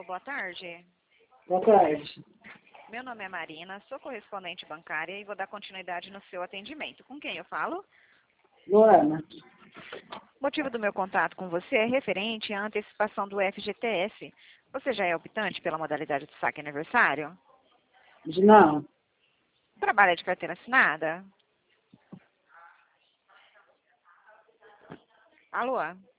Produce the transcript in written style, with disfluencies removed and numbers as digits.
Alô, boa tarde. Boa tarde. Meu nome é Marina, sou correspondente bancária e vou dar continuidade no seu atendimento. Com quem eu falo? Luana. O motivo do meu contato com você é referente à antecipação do FGTS. Você já é optante pela modalidade de saque aniversário? Não. Trabalha de carteira assinada? Alô?